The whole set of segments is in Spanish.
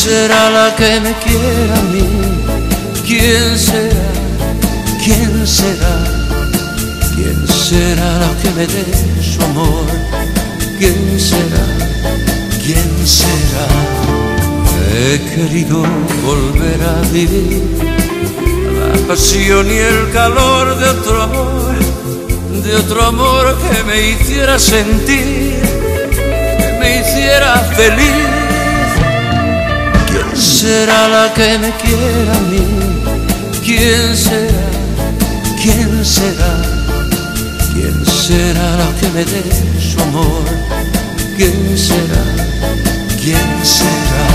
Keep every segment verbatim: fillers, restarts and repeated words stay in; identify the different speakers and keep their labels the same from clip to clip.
Speaker 1: será la que me quiera a mí? ¿Quién será? ¿Quién será? ¿Quién será la que me dé su amor? ¿Quién será? ¿Quién será? He querido volver a vivir la pasión y el calor de otro amor, de otro amor que me hiciera sentir, que me hiciera feliz. ¿Quién será la que me quiera a mí? ¿Quién será? ¿Quién será? ¿Quién será la que me dé su amor? ¿Quién será? ¿Quién será?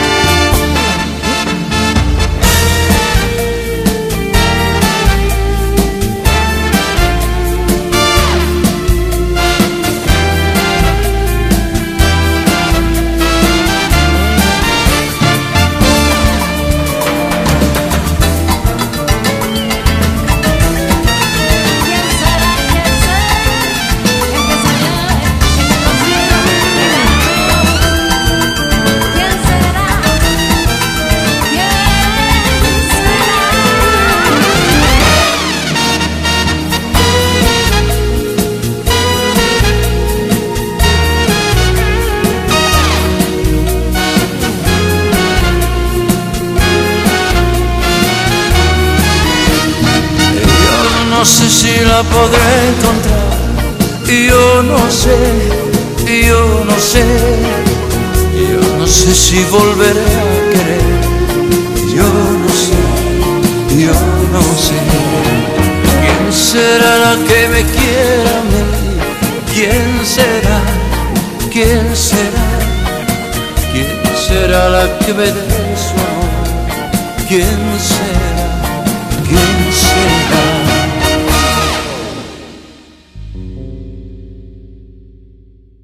Speaker 1: No sé si la podré encontrar, yo no sé, yo no sé, yo no sé si volveré a querer, yo no sé, yo no sé. ¿Quién será la que me quiera a mí? ¿Quién será? ¿Quién será? ¿Quién será la que me dé su amor? ¿Quién será? ¿Quién será?